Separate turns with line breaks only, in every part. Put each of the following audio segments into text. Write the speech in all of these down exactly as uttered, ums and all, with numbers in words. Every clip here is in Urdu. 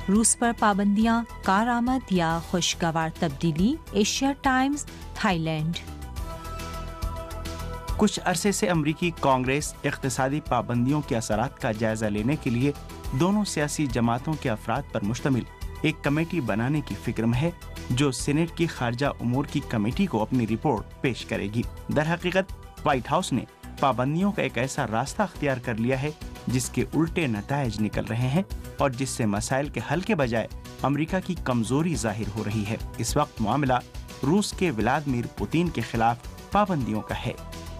روس پر پابندیاں کارآمد یا خوشگوار تبدیلی، ایشیا ٹائمز تھائی لینڈ۔
کچھ عرصے سے امریکی کانگریس اقتصادی پابندیوں کے اثرات کا جائزہ لینے کے لیے دونوں سیاسی جماعتوں کے افراد پر مشتمل ایک کمیٹی بنانے کی فکر میں ہے جو سینیٹ کی خارجہ امور کی کمیٹی کو اپنی رپورٹ پیش کرے گی۔ در حقیقت وائٹ ہاؤس نے پابندیوں کا ایک ایسا راستہ اختیار کر لیا ہے جس کے الٹے نتائج نکل رہے ہیں اور جس سے مسائل کے حل کے بجائے امریکہ کی کمزوری ظاہر ہو رہی ہے۔ اس وقت معاملہ روس کے ولادیمیر پوتین کے خلاف پابندیوں کا ہے۔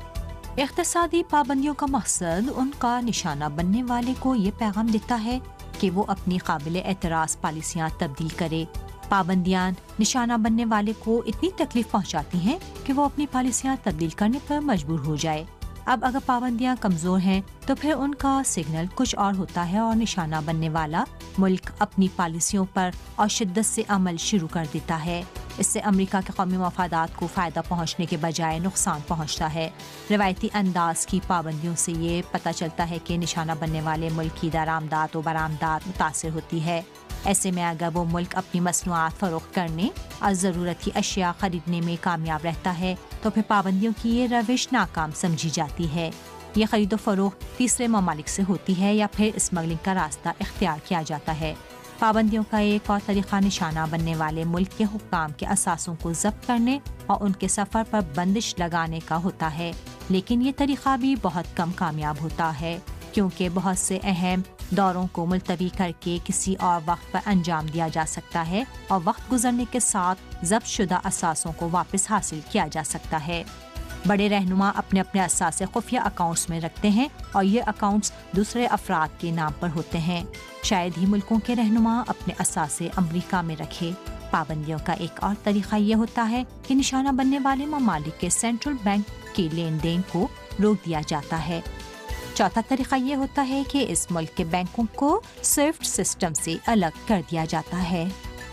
اقتصادی پابندیوں کا مقصد ان کا نشانہ بننے والے کو یہ پیغام دیتا ہے کہ وہ اپنی قابل اعتراض پالیسیاں تبدیل کرے۔ پابندیاں نشانہ بننے والے کو اتنی تکلیف پہنچاتی ہیں کہ وہ اپنی پالیسیاں تبدیل کرنے پر مجبور ہو جائے۔ اب اگر پابندیاں کمزور ہیں تو پھر ان کا سگنل کچھ اور ہوتا ہے اور نشانہ بننے والا ملک اپنی پالیسیوں پر اور شدت سے عمل شروع کر دیتا ہے۔ اس سے امریکہ کے قومی مفادات کو فائدہ پہنچنے کے بجائے نقصان پہنچتا ہے۔ روایتی انداز کی پابندیوں سے یہ پتہ چلتا ہے کہ نشانہ بننے والے ملک کی درآمدات و برآمدات متاثر ہوتی ہے۔ ایسے میں اگر وہ ملک اپنی مصنوعات فروخت کرنے اور ضرورت کی اشیاء خریدنے میں کامیاب رہتا ہے تو پھر پابندیوں کی یہ روش ناکام سمجھی جاتی ہے۔ یہ خرید و فروخت تیسرے ممالک سے ہوتی ہے یا پھر اسمگلنگ کا راستہ اختیار کیا جاتا ہے۔ پابندیوں کا ایک اور طریقہ نشانہ بننے والے ملک کے حکام کے اثاثوں کو ضبط کرنے اور ان کے سفر پر بندش لگانے کا ہوتا ہے، لیکن یہ طریقہ بھی بہت کم کامیاب ہوتا ہے کیونکہ بہت سے اہم دوروں کو ملتوی کر کے کسی اور وقت پر انجام دیا جا سکتا ہے اور وقت گزرنے کے ساتھ ضبط شدہ اثاثوں کو واپس حاصل کیا جا سکتا ہے۔ بڑے رہنما اپنے اپنے اثاثے خفیہ اکاؤنٹس میں رکھتے ہیں اور یہ اکاؤنٹس دوسرے افراد کے نام پر ہوتے ہیں۔ شاید ہی ملکوں کے رہنما اپنے اثاثے امریکہ میں رکھے۔ پابندیوں کا ایک اور طریقہ یہ ہوتا ہے کہ نشانہ بننے والے ممالک کے سینٹرل بینک کے لین دین کو روک دیا جاتا ہے۔ چوتھا طریقہ یہ ہوتا ہے کہ اس ملک کے بینکوں کو سوئفٹ سسٹم سے الگ کر دیا جاتا ہے۔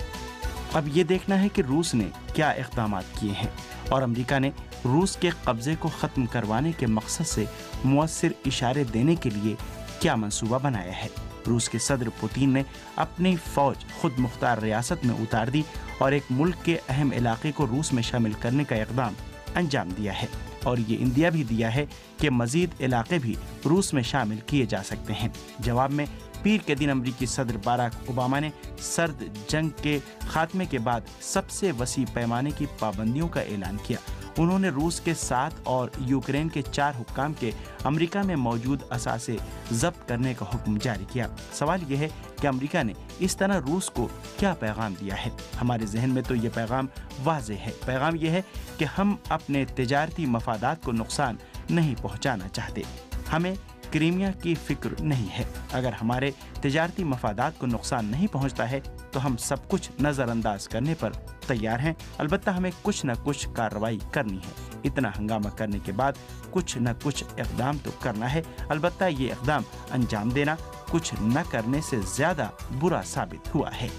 اب یہ دیکھنا ہے کہ روس نے کیا اقدامات کیے ہیں اور امریکہ نے روس کے قبضے کو ختم کروانے کے مقصد سے مؤثر اشارے دینے کے لیے کیا منصوبہ بنایا ہے۔ روس کے صدر پوتین نے اپنی فوج خود مختار ریاست میں اتار دی اور ایک ملک کے اہم علاقے کو روس میں شامل کرنے کا اقدام انجام دیا ہے اور یہ اندیا بھی دیا ہے کہ مزید علاقے بھی روس میں شامل کیے جا سکتے ہیں۔ جواب میں پیر کے دن امریکی صدر باراک اوباما نے سرد جنگ کے خاتمے کے بعد سب سے وسیع پیمانے کی پابندیوں کا اعلان کیا۔ انہوں نے روس کے سات اور یوکرین کے چار حکام کے امریکہ میں موجود اثاثے ضبط کرنے کا حکم جاری کیا۔ سوال یہ ہے کہ امریکہ نے اس طرح روس کو کیا پیغام دیا ہے؟ ہمارے ذہن میں تو یہ پیغام واضح ہے۔ پیغام یہ ہے کہ ہم اپنے تجارتی مفادات کو نقصان نہیں پہنچانا چاہتے۔ ہمیں کرائمیا کی فکر نہیں ہے۔ اگر ہمارے تجارتی مفادات کو نقصان نہیں پہنچتا ہے تو ہم سب کچھ نظر انداز کرنے پر تیار ہیں، البتہ ہمیں کچھ نہ کچھ کارروائی کرنی ہے۔ اتنا ہنگامہ کرنے کے بعد کچھ نہ کچھ اقدام تو کرنا ہے، البتہ یہ اقدام انجام دینا کچھ نہ کرنے سے زیادہ برا ثابت ہوا ہے۔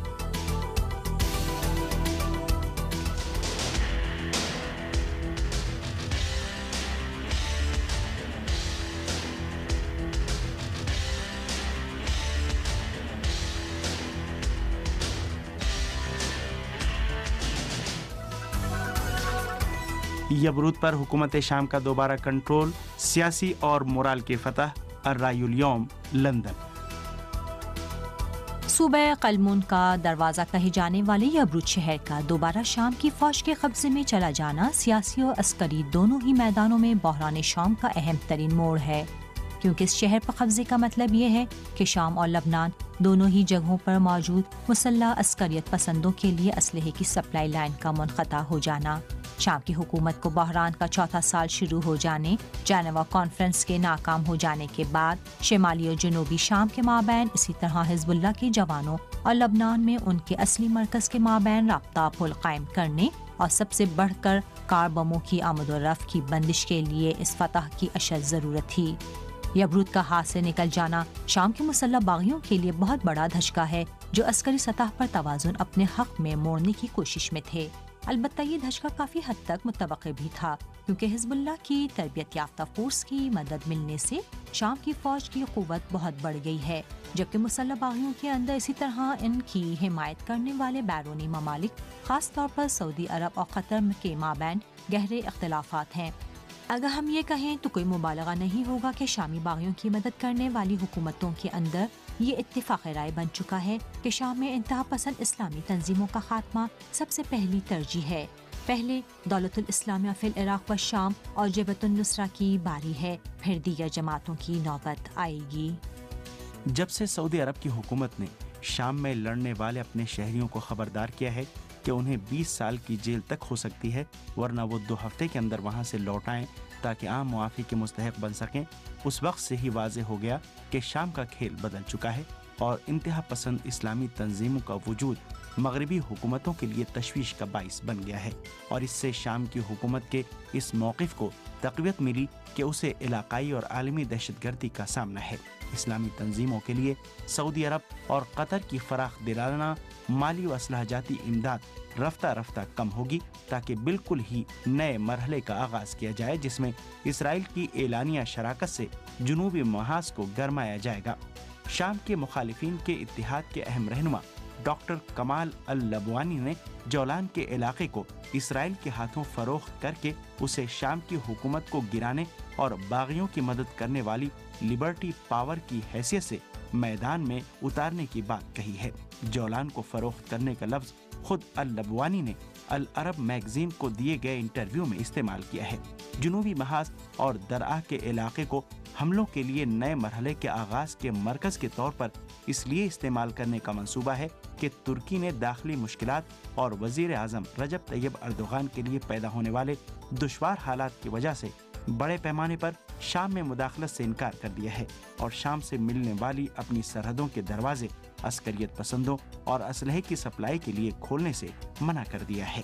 یبروت پر حکومت شام کا دوبارہ کنٹرول، سیاسی اور مورال کی فتح، الرأی اليوم، لندن۔
صوبہ قلمون کا دروازہ کہے جانے والے یبروت شہر کا دوبارہ شام کی فوج کے قبضے میں چلا جانا سیاسی اور عسکری دونوں ہی میدانوں میں بحران شام کا اہم ترین موڑ ہے، کیونکہ اس شہر پر قبضے کا مطلب یہ ہے کہ شام اور لبنان دونوں ہی جگہوں پر موجود مسلح عسکریت پسندوں کے لیے اسلحے کی سپلائی لائن کا منقطع ہو جانا۔ شام کی حکومت کو بحران کا چوتھا سال شروع ہو جانے، جنیوا کانفرنس کے ناکام ہو جانے کے بعد شمالی اور جنوبی شام کے مابین، اسی طرح حزب اللہ کے جوانوں اور لبنان میں ان کے اصلی مرکز کے مابین رابطہ پل قائم کرنے اور سب سے بڑھ کر کار بموں کی آمد و رفت کی بندش کے لیے اس فتح کی اشد ضرورت تھی۔ یبروت کا ہاتھ سے نکل جانا شام کے مسلح باغیوں کے لیے بہت بڑا دھچکا ہے جو عسکری سطح پر توازن اپنے حق میں موڑنے کی کوشش میں تھے۔ البتہ یہ دھچکا کافی حد تک متوقع بھی تھا، کیونکہ حزب اللہ کی تربیت یافتہ فورس کی مدد ملنے سے شام کی فوج کی قوت بہت بڑھ گئی ہے، جبکہ مسلح باغیوں کے اندر اسی طرح ان کی حمایت کرنے والے بیرونی ممالک خاص طور پر سعودی عرب اور قطر کے مابین گہرے اختلافات ہیں۔ اگر ہم یہ کہیں تو کوئی مبالغہ نہیں ہوگا کہ شامی باغیوں کی مدد کرنے والی حکومتوں کے اندر یہ اتفاق رائے بن چکا ہے کہ شام میں انتہا پسند اسلامی تنظیموں کا خاتمہ سب سے پہلی ترجیح ہے۔ پہلے دولت الاسلامیہ فی العراق و شام اور جبہت النصرہ کی باری ہے، پھر دیگر جماعتوں کی نوبت آئے گی۔
جب سے سعودی عرب کی حکومت نے شام میں لڑنے والے اپنے شہریوں کو خبردار کیا ہے کہ انہیں بیس سال کی جیل تک ہو سکتی ہے ورنہ وہ دو ہفتے کے اندر وہاں سے لوٹ آئیں تاکہ عام معافی کے مستحق بن سکیں، اس وقت سے ہی واضح ہو گیا کہ شام کا کھیل بدل چکا ہے اور انتہا پسند اسلامی تنظیموں کا وجود مغربی حکومتوں کے لیے تشویش کا باعث بن گیا ہے، اور اس سے شام کی حکومت کے اس موقف کو تقویت ملی کہ اسے علاقائی اور عالمی دہشت گردی کا سامنا ہے۔ اسلامی تنظیموں کے لیے سعودی عرب اور قطر کی فراخ دلانہ مالی و اسلحہ جاتی امداد رفتہ رفتہ کم ہوگی تاکہ بالکل ہی نئے مرحلے کا آغاز کیا جائے جس میں اسرائیل کی اعلانیہ شراکت سے جنوبی محاذ کو گرمایا جائے گا۔ شام کے مخالفین کے اتحاد کے اہم رہنما ڈاکٹر کمال اللبوانی نے جولان کے علاقے کو اسرائیل کے ہاتھوں فروخت کر کے اسے شام کی حکومت کو گرانے اور باغیوں کی مدد کرنے والی لبرٹی پاور کی حیثیت سے میدان میں اتارنے کی بات کہی ہے۔ جولان کو فروخت کرنے کا لفظ خود اللبوانی نے العرب میگزین کو دیے گئے انٹرویو میں استعمال کیا ہے۔ جنوبی محاذ اور درعا کے علاقے کو حملوں کے لیے نئے مرحلے کے آغاز کے مرکز کے طور پر اس لیے استعمال کرنے کا منصوبہ ہے کہ ترکی نے داخلی مشکلات اور وزیر اعظم رجب طیب اردوغان کے لیے پیدا ہونے والے دشوار حالات کی وجہ سے بڑے پیمانے پر شام میں مداخلت سے انکار کر دیا ہے اور شام سے ملنے والی اپنی سرحدوں کے دروازے عسکریت پسندوں اور اسلحے کی سپلائی کے لیے کھولنے سے منع کر دیا ہے۔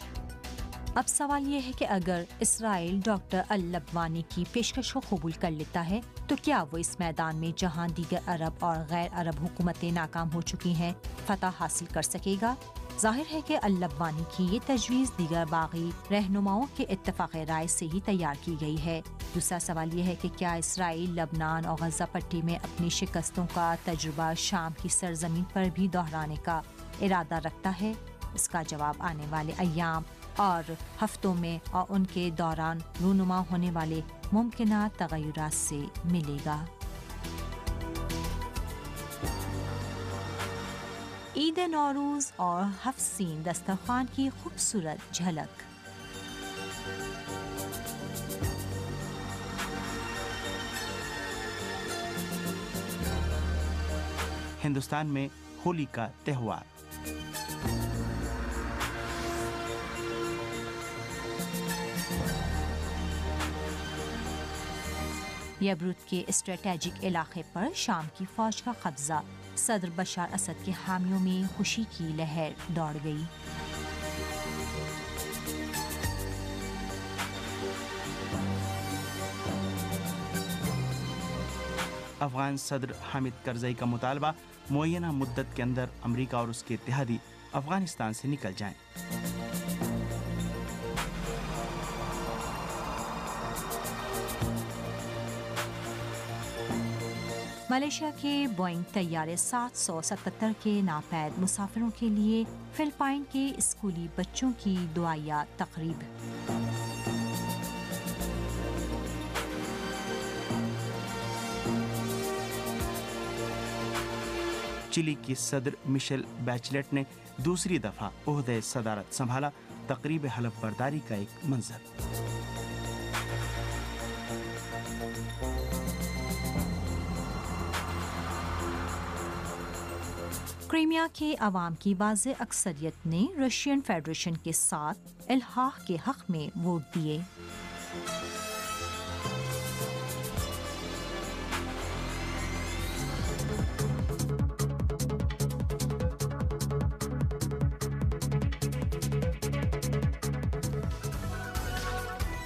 اب سوال یہ ہے کہ اگر اسرائیل ڈاکٹر اللبوانی کی پیشکش کو قبول کر لیتا ہے تو کیا وہ اس میدان میں جہاں دیگر عرب اور غیر عرب حکومتیں ناکام ہو چکی ہیں فتح حاصل کر سکے گا؟ ظاہر ہے کہ اللبوانی کی یہ تجویز دیگر باغی رہنماؤں کے اتفاق رائے سے ہی تیار کی گئی ہے۔ دوسرا سوال یہ ہے کہ کیا اسرائیل لبنان اور غزہ پٹی میں اپنی شکستوں کا تجربہ شام کی سرزمین پر بھی دہرانے کا ارادہ رکھتا ہے؟ اس کا جواب آنے والے ایام اور ہفتوں میں اور ان کے دوران رونما ہونے والے ممکنہ تغیرات سے ملے گا۔ عید نوروز اور ہفت سین دسترخوان کی خوبصورت جھلک۔
ہندوستان میں ہولی کا تہوار۔
یبروت کے اسٹریٹجک علاقے پر شام کی فوج کا قبضہ، صدر بشار اسد کے حامیوں میں خوشی کی لہر دوڑ گئی۔
افغان صدر حامد کرزئی کا مطالبہ معینہ مدت کے اندر امریکہ اور اس کے اتحادی افغانستان سے نکل جائیں۔
ملیشیا کے بوئنگ طیارے سات سو ستتر کے ناپید مسافروں کے لیے فلپائن کے اسکولی بچوں کی دعائیہ تقریب۔
چلی کی صدر مشیل بیچلیٹ نے دوسری دفعہ عہدہ صدارت سنبھالا، تقریب حلف برداری کا ایک منظر۔
کریمیا کے عوام کی واضح اکثریت نے رشین فیڈریشن کے ساتھ الحاق کے حق میں ووٹ دیے۔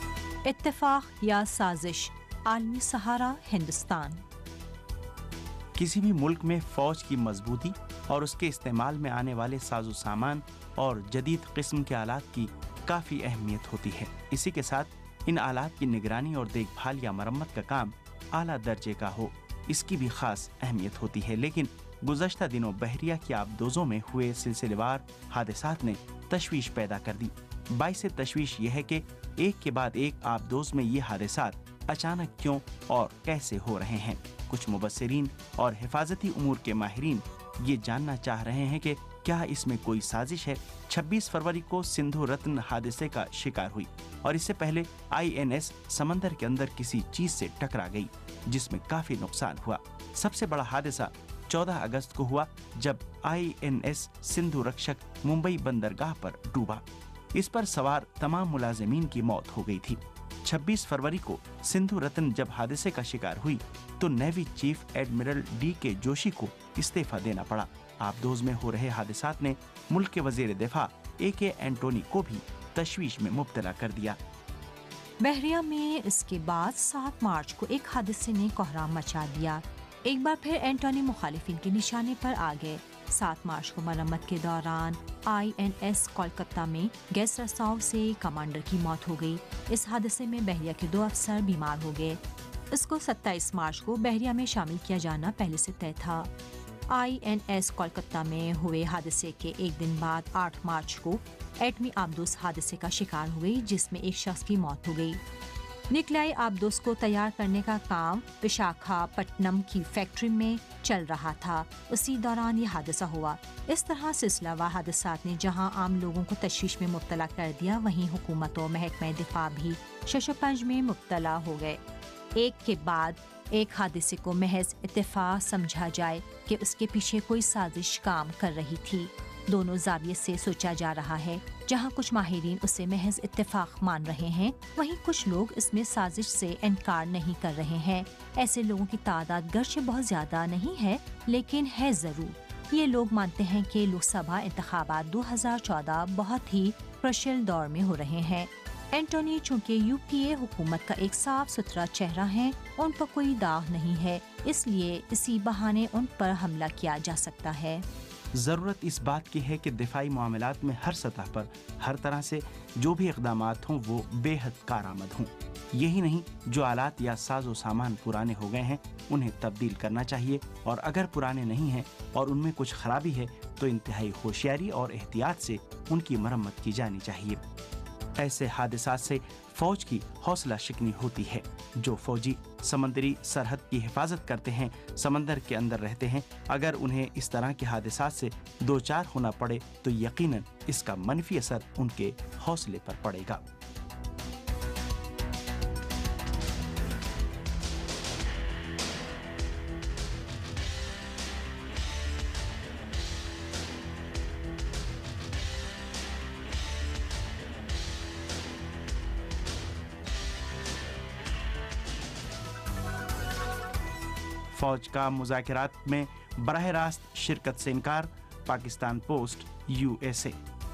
اتفاق یا سازش، عالمی سہارا ہندوستان۔
کسی بھی ملک میں فوج کی مضبوطی اور اس کے استعمال میں آنے والے ساز و سامان اور جدید قسم کے آلات کی کافی اہمیت ہوتی ہے۔ اسی کے ساتھ ان آلات کی نگرانی اور دیکھ بھال یا مرمت کا کام اعلیٰ درجے کا ہو، اس کی بھی خاص اہمیت ہوتی ہے۔ لیکن گزشتہ دنوں بحریہ کی آبدوزوں میں ہوئے سلسلے وار حادثات نے تشویش پیدا کر دی۔ باعث تشویش یہ ہے کہ ایک کے بعد ایک آبدوز میں یہ حادثات اچانک کیوں اور کیسے ہو رہے ہیں۔ کچھ مبصرین اور حفاظتی امور کے ماہرین یہ جاننا چاہ رہے ہیں کہ کیا اس میں کوئی سازش ہے۔ چھبیس فروری کو سندھو رتن حادثے کا شکار ہوئی اور اس سے پہلے آئی این ایس سمندر کے اندر کسی چیز سے ٹکرا گئی جس میں کافی نقصان ہوا۔ سب سے بڑا حادثہ چودہ اگست کو ہوا جب INS Sindhu Rakshak Mumbai بندرگاہ پر ڈوبا۔ اس پر سوار تمام ملازمین کی موت ہو گئی تھی۔ چھبیس فروری کو سندھو رتن جب حادثے کا شکار ہوئی تو نیوی چیف ایڈمرل ڈی کے جوشی کو استعفیٰ دینا پڑا۔ آبدوز میں ہو رہے حادثات نے ملک کے وزیر دفاع اے کے اینٹونی کو بھی تشویش میں مبتلا کر دیا۔
بحریہ میں اس کے بعد سات مارچ کو ایک حادثے نے کوہرام مچا دیا۔ ایک بار پھر اینٹونی مخالفین کے نشانے پر آ گئے۔ سات مارچ کو مرمت کے دوران آئی این ایس کولکتہ میں گیس رساؤ سے کمانڈر کی موت ہو گئی۔ اس حادثے میں بحریہ کے دو افسر بیمار ہو گئے۔ اس کو ستائیس مارچ کو بحریہ میں شامل کیا جانا پہلے سے طے تھا۔ آئی این ایس کولکتہ میں ہوئے حادثے کے ایک دن بعد آٹھ مارچ کو ایٹمی آبدوز حادثے کا شکار ہوئی جس میں ایک شخص کی موت ہو گئی۔ نیوکلیائی آبدوز کو تیار کرنے کا کام وشاکھا پٹنم کی فیکٹری میں چل رہا تھا، اسی دوران یہ حادثہ ہوا۔ اس طرح سلسلہ وار حادثات نے جہاں عام لوگوں کو تشویش میں مبتلا کر دیا، وہیں حکومت و محکمہ دفاع بھی شش و پنج میں مبتلا ہو گئے۔ ایک کے بعد ایک حادثے کو محض اتفاق سمجھا جائے کہ اس کے پیچھے کوئی سازش کام کر رہی تھی، دونوں زاویے سے سوچا جا رہا ہے۔ جہاں کچھ ماہرین اسے محض اتفاق مان رہے ہیں، وہیں کچھ لوگ اس میں سازش سے انکار نہیں کر رہے ہیں۔ ایسے لوگوں کی تعداد گرچہ بہت زیادہ نہیں ہے لیکن ہے ضرور۔ یہ لوگ مانتے ہیں کہ لوک سبھا انتخابات دو ہزار چودہ بہت ہی پرشل دور میں ہو رہے ہیں۔ اینٹونی چونکہ یو پی اے حکومت کا ایک صاف ستھرا چہرہ ہے، ان پر کوئی داغ نہیں ہے، اس لیے اسی بہانے ان پر حملہ کیا جا سکتا ہے۔
ضرورت اس بات کی ہے کہ دفاعی معاملات میں ہر سطح پر ہر طرح سے جو بھی اقدامات ہوں وہ بے حد کارآمد ہوں۔ یہی نہیں، جو آلات یا ساز و سامان پرانے ہو گئے ہیں انہیں تبدیل کرنا چاہیے، اور اگر پرانے نہیں ہیں اور ان میں کچھ خرابی ہے تو انتہائی ہوشیاری اور احتیاط سے ان کی مرمت کی جانی چاہیے۔ ایسے حادثات سے فوج کی حوصلہ شکنی ہوتی ہے۔ جو فوجی سمندری سرحد کی حفاظت کرتے ہیں، سمندر کے اندر رہتے ہیں، اگر انہیں اس طرح کے حادثات سے دوچار ہونا پڑے تو یقیناً اس کا منفی اثر ان کے حوصلے پر پڑے گا۔ فوج کا مذاکرات میں براہ راست شرکت سے انکار، Pakistan post USA.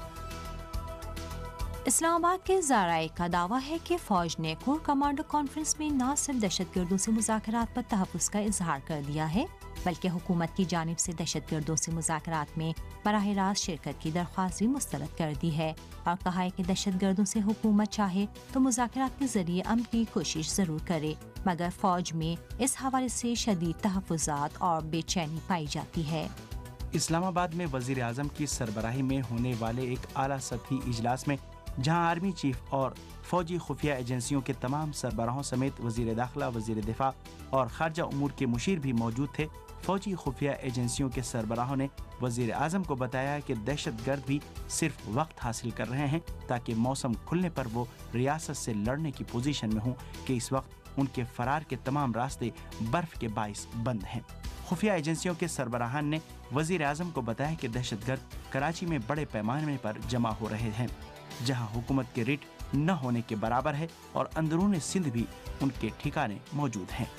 Islamabad کے ذرائع کا دعویٰ ہے کہ فوج نے کور کمانڈر کانفرنس میں نہ صرف دہشت گردوں سے مذاکرات پر تحفظ کا اظہار کر دیا ہے بلکہ حکومت کی جانب سے دہشت گردوں سے مذاکرات میں براہ راست شرکت کی درخواست بھی مسترد کر دی ہے، اور کہا ہے کہ دہشت گردوں سے حکومت چاہے تو مذاکرات کے ذریعے امن کی کوشش ضرور کرے، مگر فوج میں اس حوالے سے شدید تحفظات اور بے چینی پائی جاتی ہے۔
اسلام آباد میں وزیر اعظم کی سربراہی میں ہونے والے ایک اعلیٰ سطحی اجلاس میں جہاں آرمی چیف اور فوجی خفیہ ایجنسیوں کے تمام سربراہوں سمیت وزیر داخلہ، وزیر دفاع اور خارجہ امور کے مشیر بھی موجود تھے، فوجی خفیہ ایجنسیوں کے سربراہوں نے وزیر اعظم کو بتایا کہ دہشت گرد بھی صرف وقت حاصل کر رہے ہیں تاکہ موسم کھلنے پر وہ ریاست سے لڑنے کی پوزیشن میں ہوں، کہ اس وقت ان کے فرار کے تمام راستے برف کے باعث بند ہیں۔ خفیہ ایجنسیوں کے سربراہان نے وزیر اعظم کو بتایا کہ دہشت گرد کراچی میں بڑے پیمانے پر جمع ہو رہے ہیں، جہاں حکومت کے ریٹ نہ ہونے کے برابر ہے، اور اندرون سندھ بھی ان کے ٹھکانے موجود ہیں۔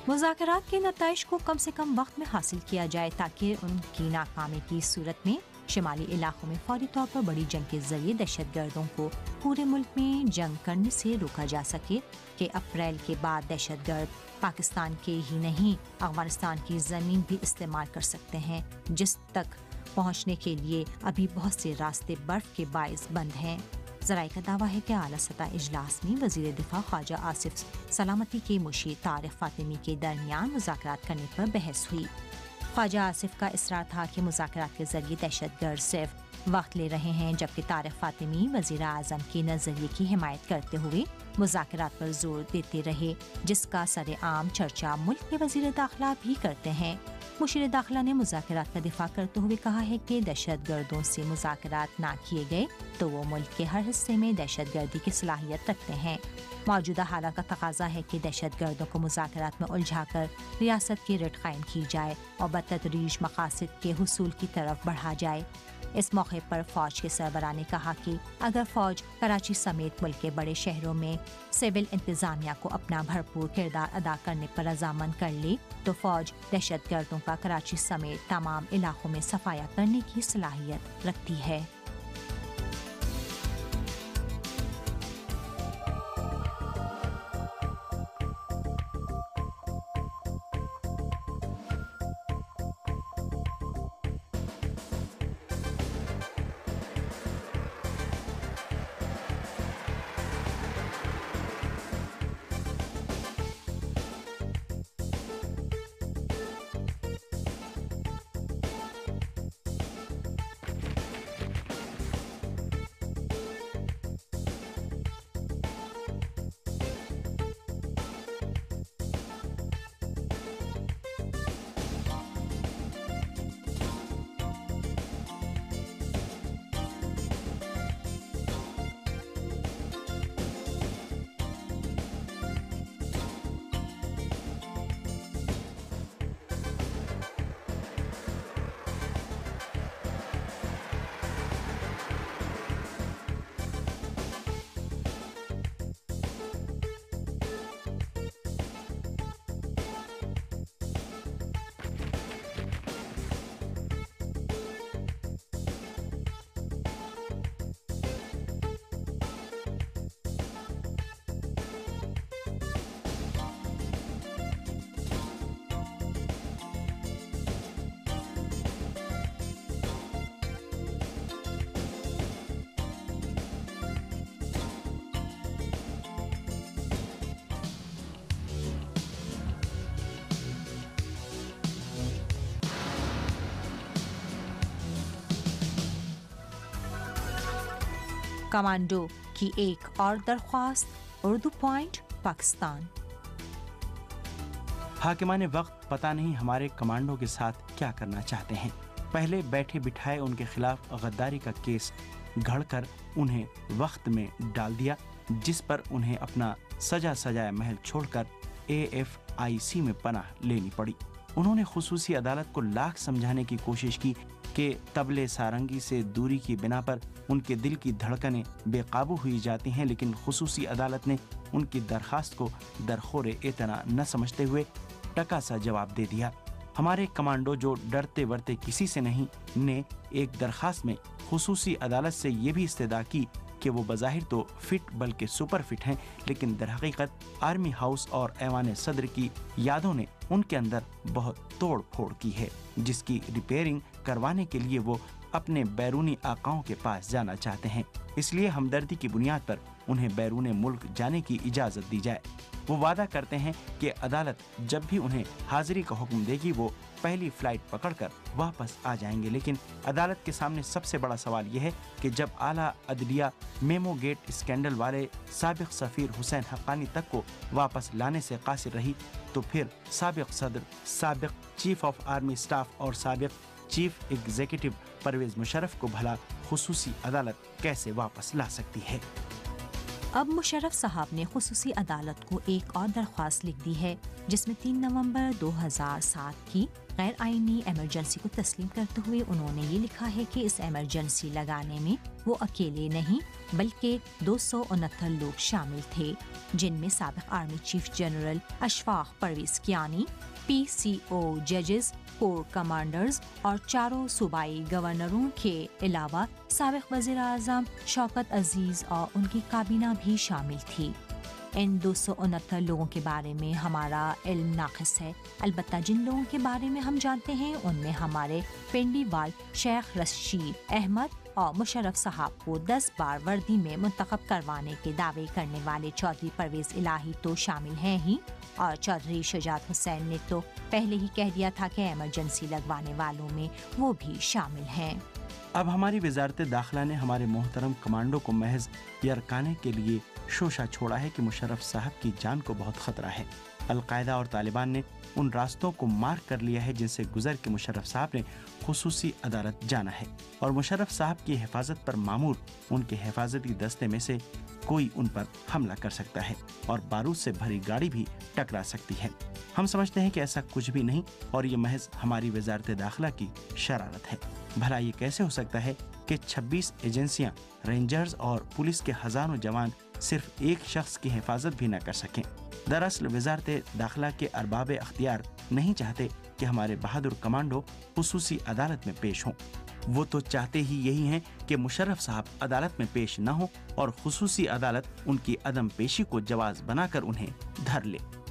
مذاکرات کے نتائج کو کم سے کم وقت میں حاصل کیا جائے تاکہ ان کی ناکامی کی صورت میں شمالی علاقوں میں فوری طور پر بڑی جنگ کے ذریعے دہشت گردوں کو پورے ملک میں جنگ کرنے سے روکا جا سکے کہ اپریل کے بعد دہشت گرد پاکستان کے ہی نہیں افغانستان کی زمین بھی استعمال کر سکتے ہیں، جس تک پہنچنے کے لیے ابھی بہت سے راستے برف کے باعث بند ہیں۔ ذرائع کا دعویٰ ہے کہ اعلیٰ سطح اجلاس میں وزیر دفاع خواجہ آصف سلامتی کے مشیر طارق فاطمی کے درمیان مذاکرات کرنے پر بحث ہوئی۔ خواجہ آصف کا اصرار تھا کہ مذاکرات کے ذریعے دہشت گرد صرف وقت لے رہے ہیں، جبکہ طارق فاطمی وزیر اعظم کے نظریے کی حمایت کرتے ہوئے مذاکرات پر زور دیتے رہے، جس کا سر عام چرچا ملک کے وزیر داخلہ بھی کرتے ہیں۔ مشیر داخلہ نے مذاکرات کا دفاع کرتے ہوئے کہا ہے کہ دہشت گردوں سے مذاکرات نہ کیے گئے تو وہ ملک کے ہر حصے میں دہشت گردی کی صلاحیت رکھتے ہیں۔ موجودہ حالات کا تقاضا ہے کہ دہشت گردوں کو مذاکرات میں الجھا کر ریاست کی رٹ قائم کی جائے اور بتدریج مقاصد کے حصول کی طرف بڑھا جائے۔ اس موقع پر فوج کے سربراہ نے کہا کہ اگر فوج کراچی سمیت ملک کے بڑے شہروں میں سول انتظامیہ کو اپنا بھرپور کردار ادا کرنے پر رضامند کر لے تو فوج دہشت گردوں کا کراچی سمیت تمام علاقوں میں صفایا کرنے کی صلاحیت رکھتی ہے۔ کمانڈو کی ایک اور درخواست، اردو پوائنٹ پاکستان۔
حاکمان وقت پتہ نہیں ہمارے کمانڈو کے ساتھ کیا کرنا چاہتے ہیں۔ پہلے بیٹھے بٹھائے ان کے خلاف غداری کا کیس گھڑ کر انہیں وقت میں ڈال دیا، جس پر انہیں اپنا سجا سجایا محل چھوڑ کر اے ایف آئی سی میں پناہ لینی پڑی۔ انہوں نے خصوصی عدالت کو لاکھ سمجھانے کی کوشش کی کہ طبلے سارنگی سے دوری کی بنا پر ان کے دل کی دھڑکنیں بے قابو ہوئی جاتی ہیں، لیکن خصوصی عدالت نے ان کی درخواست کو درخور اعتنا نہ سمجھتے ہوئے ٹکا سا جواب دے دیا۔ ہمارے کمانڈو جو ڈرتے ورتے کسی سے نہیں نے ایک درخواست میں خصوصی عدالت سے یہ بھی استدعا کی کہ وہ بظاہر تو فٹ بلکہ سپر فٹ ہیں، لیکن در حقیقت آرمی ہاؤس اور ایوان صدر کی یادوں نے ان کے اندر بہت توڑ پھوڑ کی ہے، جس کی ریپیئرنگ کروانے کے لیے وہ اپنے بیرونی آقاؤں کے پاس جانا چاہتے ہیں۔ اس لیے ہمدردی کی بنیاد پر انہیں بیرون ملک جانے کی اجازت دی جائے۔ وہ وعدہ کرتے ہیں کہ عدالت جب بھی انہیں حاضری کا حکم دے گی وہ پہلی فلائٹ پکڑ کر واپس آ جائیں گے، لیکن عدالت کے سامنے سب سے بڑا سوال یہ ہے کہ جب اعلیٰ عدلیہ میمو گیٹ اسکینڈل والے سابق سفیر حسین حقانی تک کو واپس لانے سے قاصر رہی تو پھر سابق صدر، سابق چیف آف آرمی اسٹاف اور سابق چیف ایگزیکٹو پرویز مشرف کو بھلا خصوصی عدالت کیسے واپس لا سکتی ہے؟
اب مشرف صاحب نے خصوصی عدالت کو ایک اور درخواست لکھ دی ہے، جس میں تین نومبر دو ہزار سات کی غیر آئینی ایمرجنسی کو تسلیم کرتے ہوئے انہوں نے یہ لکھا ہے کہ اس ایمرجنسی لگانے میں وہ اکیلے نہیں بلکہ دو سو انہتر لوگ شامل تھے، جن میں سابق army chief general Ashfaq Pervez Kayani, PCO ججز کور کمانڈرز اور چاروں صوبائی گورنروں کے علاوہ سابق وزیر اعظم شوکت عزیز اور ان کی کابینہ بھی شامل تھی۔ ان دو سو انہتر لوگوں کے بارے میں ہمارا علم ناقص ہے، البتہ جن لوگوں کے بارے میں ہم جانتے ہیں ان میں ہمارے پنڈی وال شیخ رشید احمد اور مشرف صاحب کو دس بار وردی میں منتخب کروانے کے دعوے کرنے والے چودھری پرویز الہی تو شامل ہیں ہی، اور چودھری شجاعت حسین نے تو پہلے ہی کہہ دیا تھا کہ ایمرجنسی لگوانے والوں میں وہ بھی شامل ہیں۔
اب ہماری وزارت داخلہ نے ہمارے محترم کمانڈو کو محض یرکانے کے لیے شوشہ چھوڑا ہے کہ مشرف صاحب کی جان کو بہت خطرہ ہے۔ القاعدہ اور طالبان نے ان راستوں کو مارک کر لیا ہے جن سے گزر کے مشرف صاحب نے خصوصی عدالت جانا ہے، اور مشرف صاحب کی حفاظت پر معمور ان کے حفاظتی دستے میں سے کوئی ان پر حملہ کر سکتا ہے اور بارود سے بھری گاڑی بھی ٹکرا سکتی ہے۔ ہم سمجھتے ہیں کہ ایسا کچھ بھی نہیں، اور یہ محض ہماری وزارت داخلہ کی شرارت ہے۔ بھلا یہ کیسے ہو سکتا ہے کہ چھبیس ایجنسیاں، رینجرز اور پولیس کے ہزاروں جوان صرف ایک شخص کی حفاظت بھی نہ کر سکیں؟ دراصل وزارت داخلہ کے ارباب اختیار نہیں چاہتے کہ ہمارے بہادر کمانڈو خصوصی عدالت میں پیش ہوں۔ وہ تو چاہتے ہی یہی ہیں کہ مشرف صاحب عدالت میں پیش نہ ہوں اور خصوصی عدالت ان کی عدم پیشی کو جواز بنا کر انہیں دھر لے۔